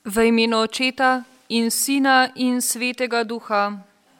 V imenu Očeta in Sina in Svetega Duha.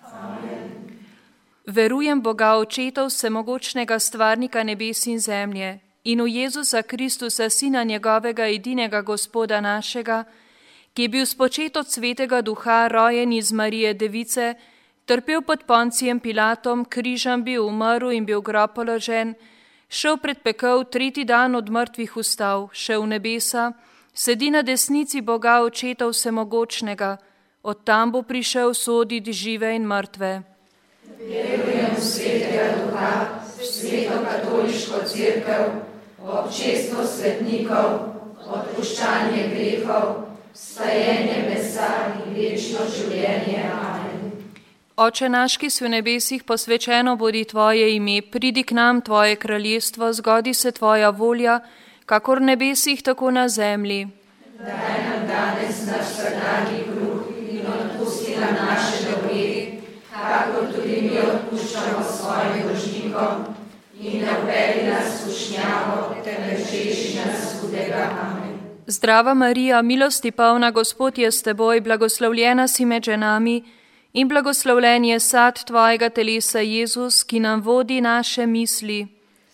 Amen. Verujem Boga Očeta vsemogočnega stvarnika nebes in zemlje in v Jezusa Kristusa, Sina njegovega edinega Gospoda našega, ki je bil spočet od Svetega Duha, rojen iz Marije Device, trpel pod Poncijem Pilatom, križem bil, umrl in bil v grob položen, šel pred pekel, tretji dan od mrtvih vstal, šel v nebesa, sedi na desnici Boga Očeta vsemogočnega, od tam bo prišel soditi žive in mrtve. Verujem v Svetega Duha, v Sveto katoliško cerkev, občestvo svetnikov, odpuščanje grehov, vstajenje mesa in večno življenje. Amen. Oče naš, ki si v nebesih, posvečeno bodi tvoje ime, pridi k nam tvoje kraljestvo, zgodi se tvoja volja, kakor v nebesih, tako na zemlji. Daj nam danes naš vsakdanji kruh in odpusti nam naše dolge, kakor tudi mi odpuščamo svojim dolžnikom, in ne vpelji nas v skušnjavo, temveč reši nas hudega. Amen. Zdrava Marija, milosti polna, Gospod je s teboj, blagoslovljena si med ženami in blagoslovljen je sad tvojega telesa, Jezus, ki nam vodi naše misli.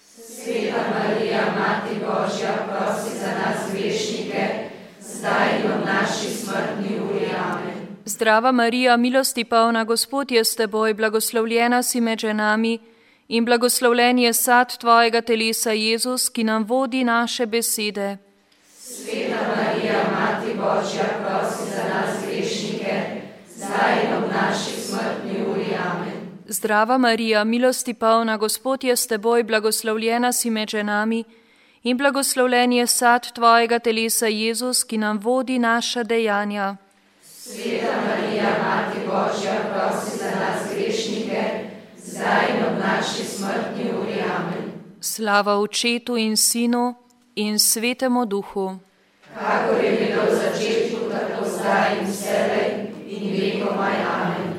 Sveta Marija, Mati Božja, prosi za nas grešnike, zdaj in v naši smrtni uri. Amen. Zdrava Marija, milosti polna, Gospod je s teboj, blagoslovljena si med ženami in blagoslovljen je sad tvojega telesa, Jezus, ki nam vodi naše besede. Sveta Marija, Mati Božja, prosi za nas grešnike, zdaj in v naši smrtni uri. Amen. Zdrava Marija, milosti polna, Gospod je s teboj, blagoslovljena si med ženami in blagoslovljen je sad tvojega telesa, Jezus, ki nam vodi naša dejanja. Sveta Marija, Mati Božja, prosi za nas grešnike, zdaj in v naši smrtni uri. Amen. Slava Očetu in Sinu in Svetemu Duhu. Kakor je bilo v začetku, tako zdaj in vselej in vekomaj. Amen.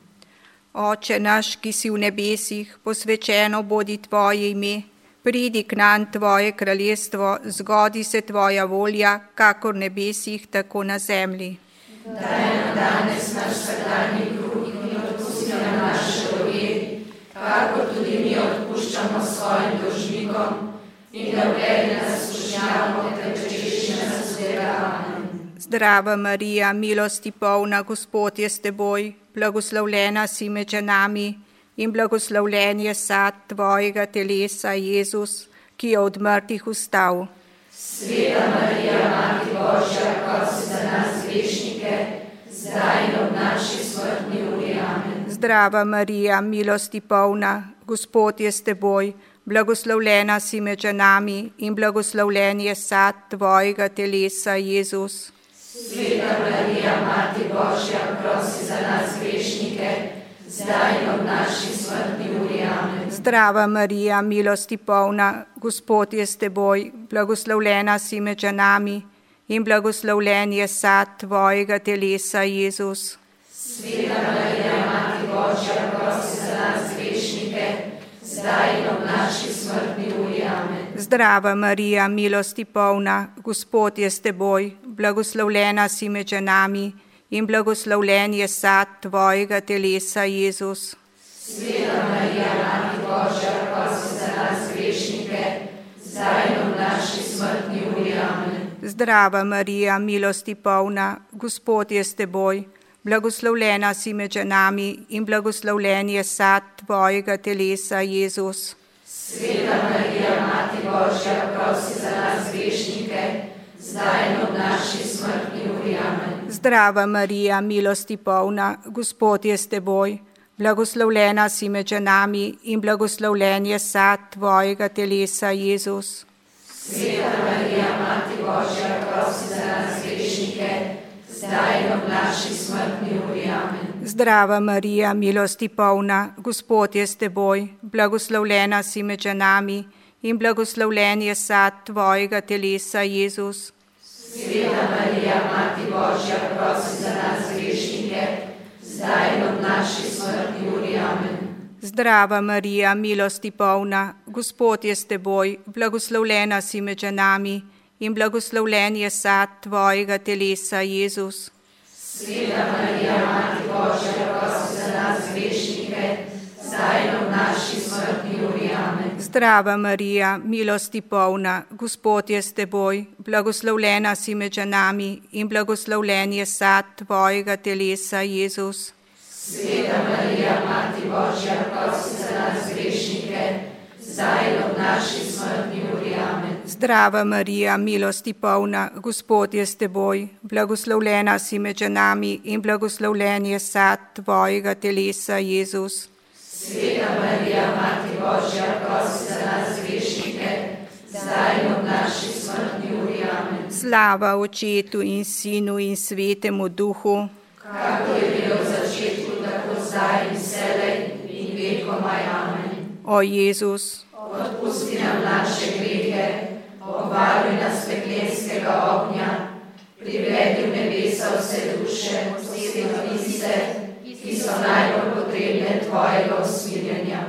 Oče naš, ki si v nebesih, posvečeno bodi tvoje ime, pridi k nam tvoje kraljestvo, zgodi se tvoja volja, kakor v nebesih, tako na zemlji. Daj nam danes naš vsakdanji kruh in odpusti nam naše dolge, kakor tudi mi odpuščamo svojim dolžnikom, in ne vpelji nas v skušnjavo, temveč reši nas hudega. Amen. Zdrava Marija, milosti polna, Gospod je s teboj, blagoslovljena si med ženami in blagoslovljen je sad tvojega telesa, Jezus, ki je od mrtvih vstal. Sveta Marija, Mati Božja, prosi za nas grešnike, zdaj in v naši smrtni uri. Amen. Zdrava Marija, milosti polna, Gospod je s teboj, blagoslovljena si med ženami in blagoslovljen je sad tvojega telesa, Jezus. Sveta Marija, Mati Božja, prosi za nas grešnike, zdaj in v naši smrtni uri. Amen. Zdrava Marija, milosti polna, Gospod je s teboj, blagoslovljena si med ženami in blagoslovljen je sad tvojega telesa, Jezus. Sveta Marija, Mati Božja, prosi za nas grešnike, zdaj in v naši smrtni uri. Amen. Zdrava Marija, milosti polna, Gospod je s teboj, blagoslovljena si med ženami in blagoslovljen je sad tvojega telesa, Jezus. Sveta Marija, Mati Božja, prosi za nas grešnike, zdaj in v naši smrtni uri. Amen. Zdrava Marija, milosti polna, Gospod je s teboj, blagoslovljena si med ženami in blagoslovljen je sad tvojega telesa, Jezus. Sveta Marija, Mati Božja, prosi za nas grešnike, zdaj in v naši smrtni uri. Amen. Zdrava Marija, milosti polna, Gospod je s teboj, blagoslovljena si med ženami in blagoslovljen je sad tvojega telesa, Jezus. Sveta Marija, Mati Božja, prosi za nas grešnike, zdaj in v naši smrtni uri. Amen. Zdrava Marija, milosti polna, Gospod je s teboj, blagoslovljena si med ženami in blagoslovljen je sad tvojega telesa, Jezus. Sveta Marija, Mati Božja, prosi za nas grešnike, zdaj in v naši smrtni uri. Amen. Zdrava Marija, milosti polna, Gospod je s teboj, blagoslovljena si med ženami in blagoslovljen je sad tvojega telesa, Jezus. Sveta Marija, Mati Božja, prosi za nas grešnike, zdaj in v naši smrtni uri. Amen. Zdrava Marija, milosti polna, Gospod je s teboj, blagoslovljena si med ženami in blagoslovljen je sad tvojega telesa, Jezus. Sveta Marija, Mati Božja, prosi za nas grešnike, zdaj in v naši smrtni uri. Amen. Zdrava Marija, milosti polna, Gospod je s teboj, blagoslovljena si med ženami in blagoslovljen je sad tvojega telesa, Jezus. Sveta Marija, Mati Božja, prosi za nas grešnike, zdaj in v naši smrtni uri. Amen. Slava Očetu in Sinu in Svetemu Duhu, kako je bilo v začetku, tako zdaj in vselej in vekomaj. Amen. O Jezus, odpusti nam naše grehe, obvaruj nas peklenskega ognja, privedi v nebesa vse duše, posebno tiste, ki so najbolj potrebne tvojega usmiljenja.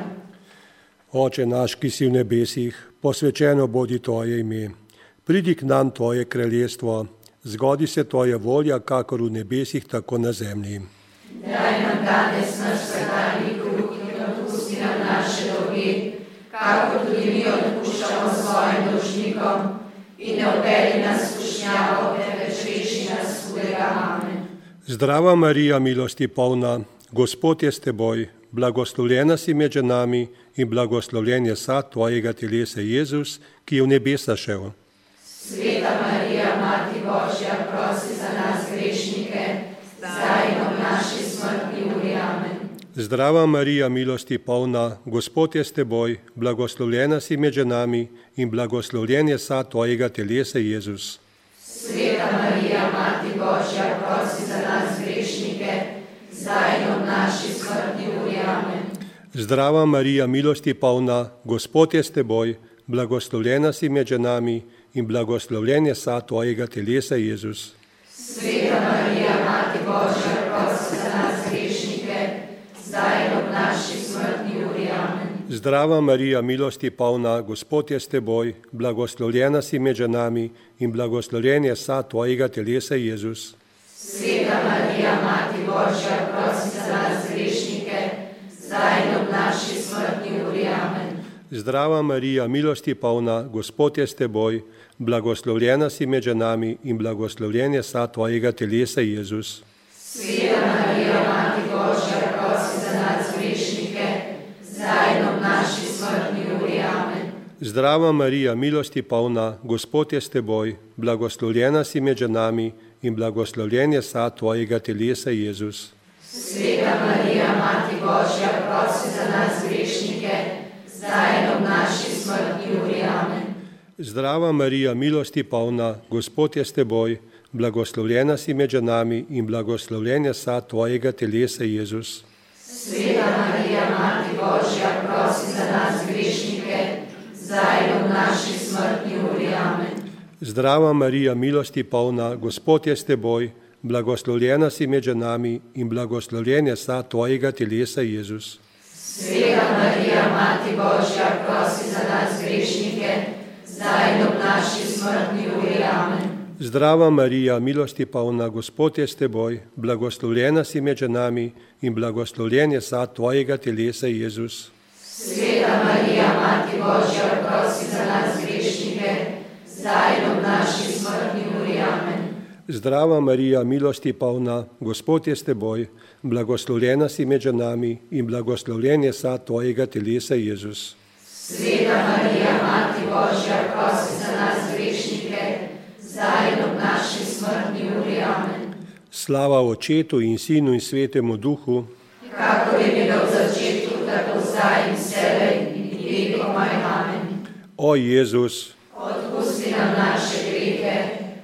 Oče naš, ki si v nebesih, posvečeno bodi tvoje ime. Pridi k nam tvoje kraljestvo, zgodi se tvoja volja, kakor v nebesih, tako na zemlji. Daj nam danes naš vsakdanji kruh in odpusti nam naše dolge, kakor tudi mi odpuščamo svojim dolžnikom, in ne vpelji nas v skušnjavo, temveč reši nas hudega. Amen. Zdrava Marija, milosti polna, Gospod je s teboj, blagoslovljena si med ženami in blagoslovljen je sad tvojega telesa, Jezus, ki je v nebesa šel. Sveta Marija, Mati Božja, prosi za nas grešnike, zdaj in v naši smrtni uri. Amen. Zdrava Marija, milosti polna, Gospod je s teboj, blagoslovljena si med ženami in blagoslovljen je sad tvojega telesa, Jezus. Sveta Marija, Mati Božja, prosi za nas grešnike, zdaj in v naši smrtni uri. Amen. Zdrava Marija, milosti polna, Gospod je s teboj, blagoslovljena si med ženami in blagoslovljen je sad tvojega telesa, Jezus. Sveta Marija, Mati Božja, prosi za nas grešnike, zdaj in v naši smrtni uri. Amen. Zdrava Marija, milosti polna, Gospod je s teboj, blagoslovljena si med ženami in blagoslovljen je sad tvojega telesa, Jezus. Sveta Marija, Mati Božja, prosi za nas grešnike, zdaj in v naši smrtni uri. Amen. Zdrava Marija, milosti polna, Gospod je s teboj, blagoslovljena si med ženami in blagoslovljen je sad tvojega telesa, Jezus. Sveta Marija, Mati Božja, prosi za nas grešnike, zdaj in v naši smrtni uri. Amen. Zdrava Marija, milosti polna, Gospod je s teboj, blagoslovljena si med ženami in blagoslovljen je sad tvojega telesa, Jezus. Sveta Marija, Mati Božja, prosi za nas grešnike, zdaj in v naši smrtni uri. Amen. Zdrava Marija, milosti polna, Gospod je s teboj, blagoslovljena si med ženami in blagoslovljen je sad tvojega telesa, Jezus. Sveta Marija, Mati Božja, prosi za nas grešnike, zdaj in v naši smrtni uri. Amen. Zdrava Marija, milosti polna, Gospod je s teboj, blagoslovljena si med ženami in blagoslovljen je sad tvojega telesa, Jezus. Sveta Marija, Mati Božja, prosi za nas grešnike, zdaj in v naši smrtni uri. Amen. Zdrava Marija, milosti polna, Gospod je s teboj, blagoslovljena si med ženami in blagoslovljen je sad tvojega telesa, Jezus. Sveta Marija, Mati Božja, prosi za nas grešnike, zdaj in v naši smrtni uri. Amen. Zdrava Marija, milosti polna, Gospod je s teboj, blagoslovljena si med ženami in blagoslovljen je sad tvojega telesa, Jezus. Sveta Marija, Mati Božja, prosi za nas grešnike, zdaj in v naši smrtni uri. Amen. Slava Očetu in Sinu in Svetemu Duhu, kako je bilo v začetku, tako zdaj in vselej in vekomaj. Amen. O Jezus, odpusti nam naše grehe,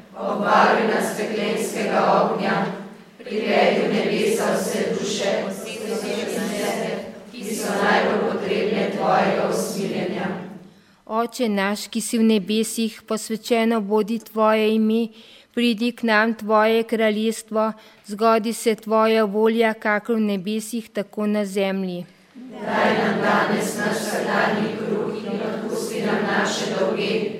obvaruj nas peklenskega ognja, privedi v nebesa vse duše, ki so najbolj potrebne tvojega usmiljenja. Oče naš, ki si v nebesih, posvečeno bodi tvoje ime, pridi k nam tvoje kraljestvo, zgodi se tvoja volja, kakor v nebesih, tako na zemlji. Daj nam danes naš vsakdanji kruh in odpusti nam naše dolge,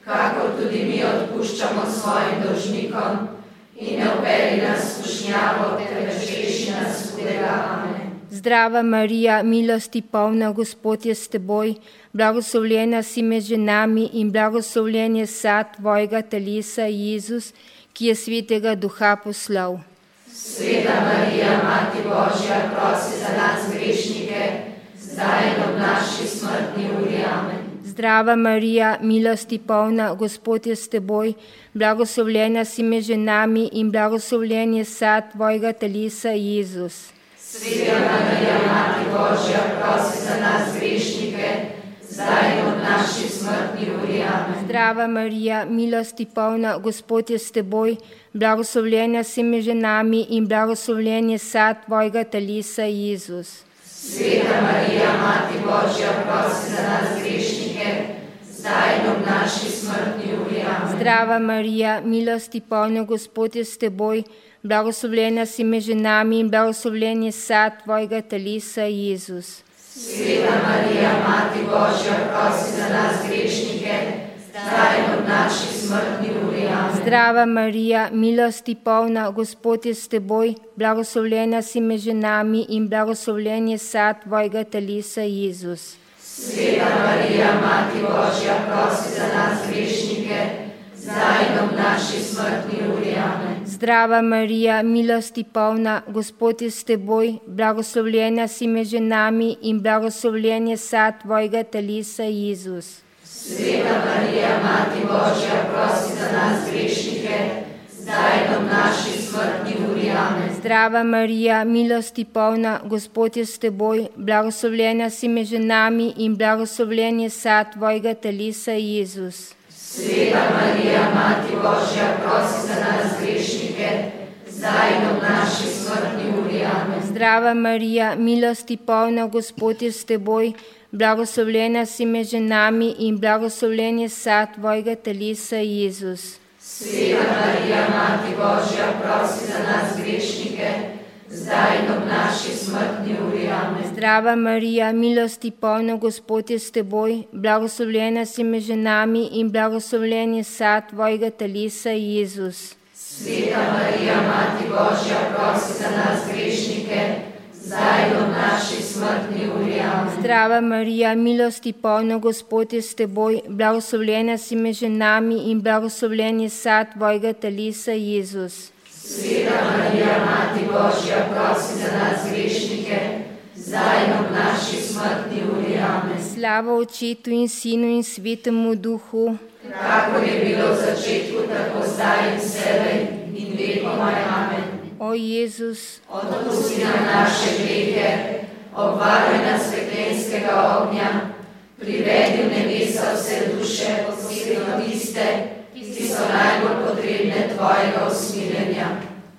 kakor tudi mi odpuščamo svojim dolžnikom, in ne vpelji nas v skušnjavo, temveč reši nas hudega. Amen. Zdrava Marija, milosti polna, Gospod je s teboj, blagoslovljena si med ženami in blagoslovljen je sad tvojega telesa, Jezus, ki je svetega Duha poslal. Sveta Marija, Mati Božja, prosi za nas grešnike, zdaj in ob naši smrtni uri. Amen. Zdrava Marija, milosti polna, Gospod je s teboj, blagoslovljena si med ženami in blagoslovljen je sad tvojega telesa, Jezus. Sveta Marija, Mati Božja, prosi za nas grešnike, zdaj in ob naši smrtni uri. Amen. Zdrava Marija, milosti polna, Gospod je s teboj, blagoslovljena si med ženami in blagoslovljen je sad tvojega telesa, Jezus. Sveta Marija, Mati Božja, prosi za nas grešnike, zdaj in ob naši smrtni uri. Amen. Zdrava Marija, milosti polna, Gospod je s teboj, blagoslovljena si med ženami in blagoslovljen je sad tvojega telesa, Jezus. Sveta Marija, Mati Božja, prosi za nas grešnike, zdaj in ob naši smrtni uri. Amen. Zdrava Marija, milosti polna, Gospod je s teboj, blagoslovljena si med ženami in blagoslovljen je sad tvojega telesa, Jezus. Sveta Marija, Mati Božja, prosi za nas grešnike, zdaj in ob naši smrtni uri. Amen. Zdrava Marija, milosti polna, Gospod je s teboj, blagoslovljena si med ženami in blagoslovljen je sad tvojega telesa, Jezus. Sveta Marija, Mati Božja, prosi za nas grešnike, zdaj in ob naši smrtni uri. Amen. Zdrava Marija, milosti polna, Gospod je s teboj, blagoslovljena si med ženami in blagoslovljen je sad tvojega telesa, Jezus. Sveta Marija, Mati Božja, prosi za nas grešnike, zdaj in ob naši smrtni uri. Amen. Zdrava Marija, milosti polna, Gospod je s teboj, blagoslovljena si med ženami in blagoslovljen je sad tvojega telesa, Jezus. Sveta Marija, Mati Božja, prosi za nas grešnike, zdaj in ob naši smrtni uri. Amen. Zdrava Marija, milosti polna, Gospod je s teboj, blagoslovljena si med ženami in blagoslovljen je sad tvojega telesa, Jezus. Sveta Marija, Mati Božja, prosi za nas grešnike, zdaj in ob naši smrtni uri. Amen. Zdrava Marija, milosti polna, Gospod je s teboj, blagoslovljena si med ženami in blagoslovljen je sad tvojega telesa, Jezus. Sveta Marija, Mati Božja, prosi za nas grešnike, zdaj in ob naši smrtni uri. Amen. Slava Očetu in Sinu in Svetemu Duhu, kakor je bilo v začetku, tako zdaj in vselej in vekomaj. Amen. O Jezus, odpusti nam naše grehe, obvaruj nas peklenskega ognja, privedi v nebesa vse duše, posebno tiste, ki so najbolj potrebne tvojega usmiljenja.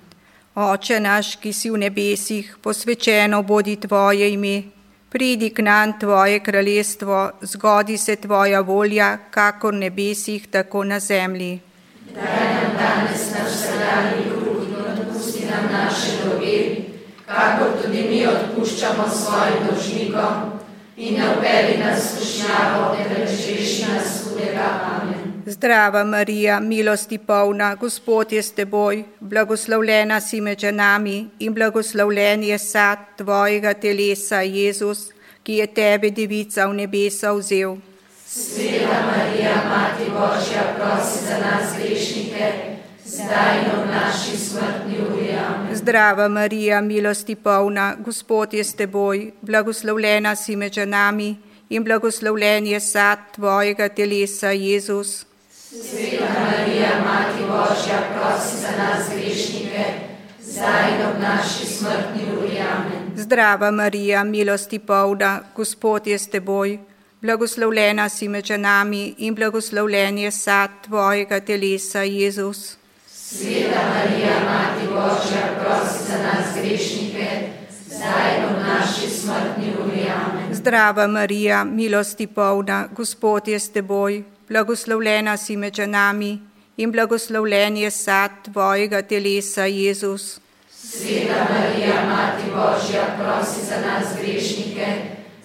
Oče naš, ki si v nebesih, posvečeno bodi tvoje ime, pridi k nam tvoje kraljestvo, zgodi se tvoja volja, kakor v nebesih, tako na zemlji. Daj nam danes naš vsakdanji kruh in odpusti nam naše dolge, kakor tudi mi odpuščamo svojim dolžnikom, in ne vpelji nas v skušnjavo, temveč reši nas hudega. Amen. Zdrava Marija, milosti polna, Gospod je s teboj, blagoslovljena si med ženami in blagoslovljen je sad tvojega telesa, Jezus, ki je tebe, devica, v nebesa vzel. Sveta Marija, Mati Božja, prosi za nas grešnike, zdaj in ob naši smrtni uri. Amen. Zdrava Marija, milosti polna, Gospod je s teboj, blagoslovljena si med ženami in blagoslovljen je sad tvojega telesa, Jezus. Sveta Marija, Mati Božja, prosi za nas grešnike, zdaj in ob naši smrtni uri. Amen. Zdrava Marija, milosti polna, Gospod je s teboj, blagoslovljena si med ženami in blagoslovljen je sad tvojega telesa, Jezus. Sveta Marija, Mati Božja, prosi za nas grešnike, zdaj in ob naši smrtni uri. Amen. Zdrava Marija, milosti polna, Gospod je s teboj, blagoslovljena si med ženami in blagoslovljen je sad tvojega telesa, Jezus. Sveta Marija, Mati Božja, prosi za nas grešnike,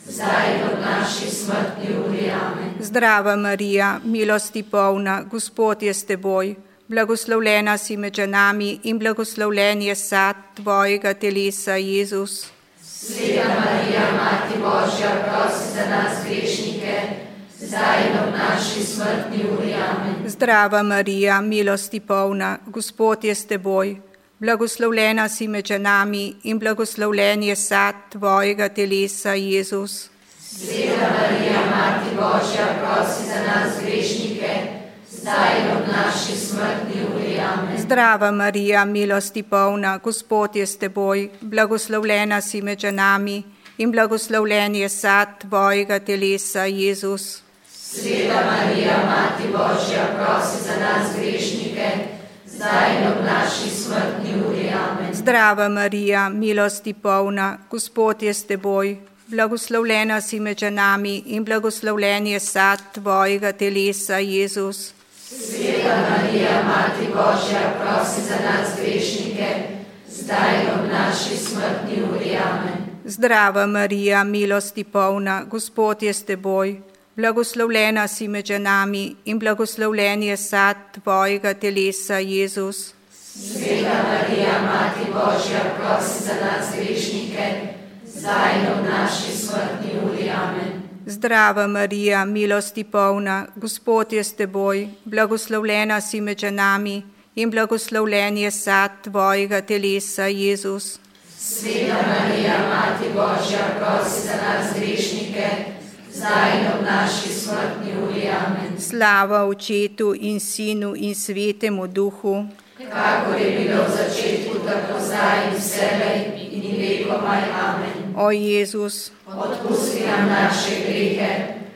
zdaj in ob naši smrtni uri. Amen. Zdrava Marija, milosti polna, Gospod je s teboj. Blagoslovljena si med ženami in blagoslovljen je sad tvojega telesa, Jezus. Sveta Marija, Mati Božja, prosi za nas grešnike, zdaj in ob naši smrtni uri. Amen. Zdrava Marija, milosti polna, Gospod je s teboj. Blagoslovljena si med ženami in blagoslovljen je sad tvojega telesa, Jezus. Sveta Marija, Mati Božja, prosi za nas grešnike, zdaj in ob naši smrtni uri. Amen. Zdrava Marija, milosti polna, Gospod je s teboj. Blagoslovljena si med ženami in blagoslovljen je sad tvojega telesa, Jezus. Sveta Marija, Mati Božja, prosi za nas grešnike, zdaj in ob naši smrtni uri. Amen. Zdrava Marija, milosti polna, Gospod je s teboj. Blagoslovljena si med ženami in blagoslovljen je sad tvojega telesa, Jezus. Sveta Marija, Mati Božja, prosi za nas grešnike, zdaj in ob naši smrtni uri. Amen. Zdrava Marija, milosti polna, Gospod je s teboj. Blagoslovljena si med ženami in blagoslovljen je sad tvojega telesa, Jezus. Sveta Marija, Mati Božja, prosi za nas grešnike, zdaj in ob naši smrtni uri. Amen. Zdrava Marija, milosti polna, Gospod je s teboj. Blagoslovljena si med ženami in blagoslovljen je sad tvojega telesa, Jezus. Sveta Marija, Mati Božja, prosi za nas grešnike, zdaj in ob naši smrtni uri. Amen. Slava Očetu in Sinu in Svetemu Duhu, kakor je bilo v začetku, tako zdaj in vselej in vekomaj. Amen. O Jezus, odpusti nam naše grehe,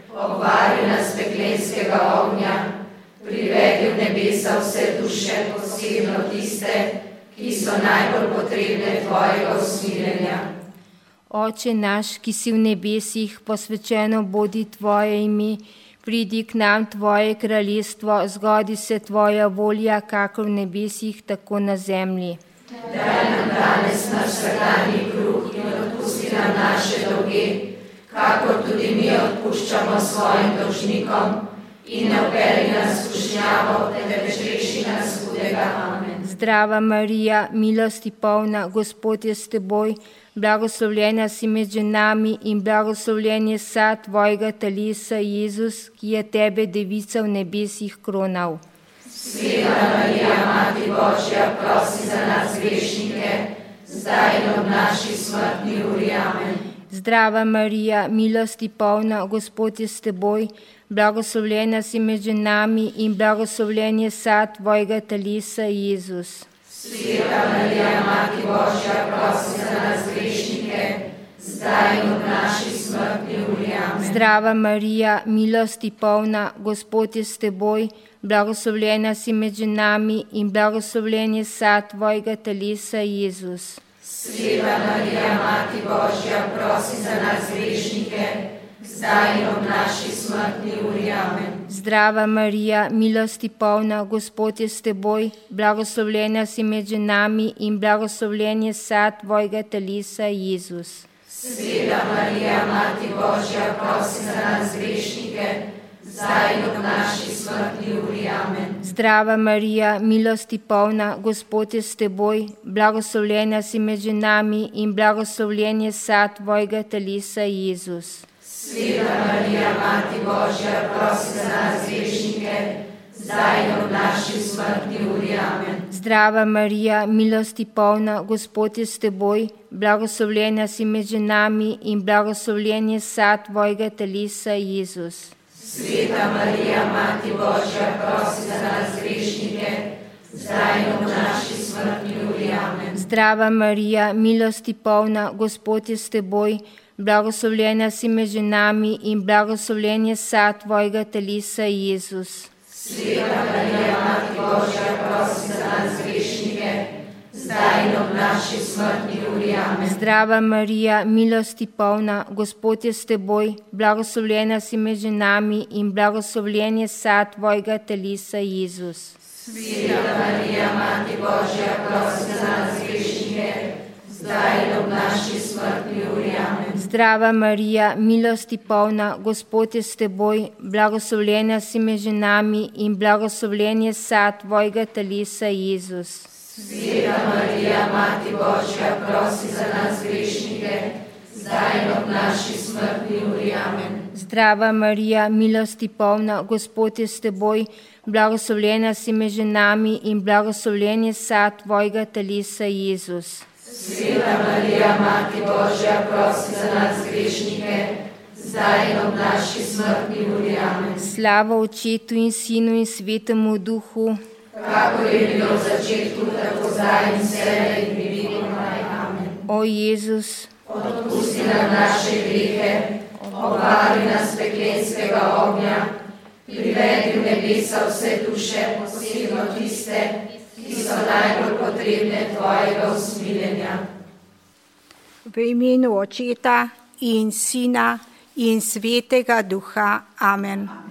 obvari nas peklenskega ognja, privedi v nebesa vse duše, posebno tiste, ki so najbolj potrebne tvojega usmiljenja. Oče naš, ki si v nebesih, posvečeno bodi tvoje ime, pridi k nam tvoje kraljestvo, zgodi se tvoja volja, kakor v nebesih, tako na zemlji. Daj nam danes naš vsakdanji kruh in odpusti nam naše dolge, kakor tudi mi odpuščamo svojim dolžnikom, in ne vpelji nas v skušnjavo, temveč reši nas hudega. Amen. Zdrava Marija, milosti polna, Gospod je s teboj, blagoslovljena si med ženami in blagoslovljen je sad tvojega telesa, Jezus, ki je tebe, devica, v nebesih kronal. Sveta Marija, Mati Božja, prosi za nas grešnike, zdaj in ob naši smrtni uri. Amen. Zdrava Marija, milosti polna, Gospod je s teboj, blagoslovljena si med ženami in blagoslovljen je sad tvojega telesa, Jezus. Sveta Marija, Mati Božja, prosi za nas grešnike, zdaj in ob naši smrtni uri. Amen. Zdrava Marija, milosti polna, Gospod je s teboj, blagoslovljena si med ženami in blagoslovljen je sad tvojega telesa, Jezus. Sveta Marija, Mati Božja, prosi za nas grešnike, zdaj in ob naši smrtni uri. Amen. Zdrava Marija, milosti polna, Gospod je s teboj, blagoslovljena si med ženami in blagoslovljen je sad tvojega telesa, Jezus. Sveta Marija, Mati Božja, prosi za nas grešnike, zdaj in ob naši smrtni uri. Amen. Zdrava Marija, milosti polna, Gospod je s teboj, blagoslovljena si med ženami in blagoslovljen je sad tvojega telesa, Jezus. Sveta Marija, Mati Božja, prosi za nas grešnike, zdaj in ob naši smrtni uri. Amen. Zdrava Marija, milosti polna, Gospod je s teboj, blagoslovljena si med ženami in blagoslovljen je sad tvojega telesa, Jezus. Sveta Marija, Mati Božja, prosi za nas grešnike, zdaj in ob naši smrtni uri. Amen. Zdrava Marija, milosti polna, Gospod je s teboj, blagoslovljena si med ženami in blagoslovljen je sad tvojega telesa, Jezus. Sveta Marija, Mati Božja, prosi za nas grešnike, zdaj in ob naši smrtni uri. Amen. Zdrava Marija, milosti polna, Gospod je s teboj, blagoslovljena si med ženami in blagoslovljen je sad tvojega telesa, Jezus. Sveta Marija, Mati Božja, prosi za nas grešnike, zdaj in ob naši smrtni uri. Amen. Zdrava Marija, milosti polna, Gospod je s teboj, blagoslovljena si med ženami in blagoslovljen je sad tvojega telesa, Jezus. Sveta Marija, Mati Božja, prosi za nas grešnike, zdaj in ob naši smrtni uri. Amen. Zdrava Marija, milosti polna, Gospod je s teboj, blagoslovljena si med ženami in blagoslovljen je sad tvojega telesa, Jezus. Sveta Marija, Mati Božja, prosi za nas grešnike, zdaj in ob naši smrtni uri. Amen. Slava Očetu in Sinu in Svetemu Duhu, kakor je bilo v začetku, tako zdaj in vselej in v vekomaj. Amen. o Jezus, Odpusti nam naše grehe, obvari nas peklenskega ognja, privedi v nebesa vse duše, posebno tiste, ki so najbolj potrebne tvojega usmiljenja. V imenu Očeta in Sina in Svetega Duha. Amen.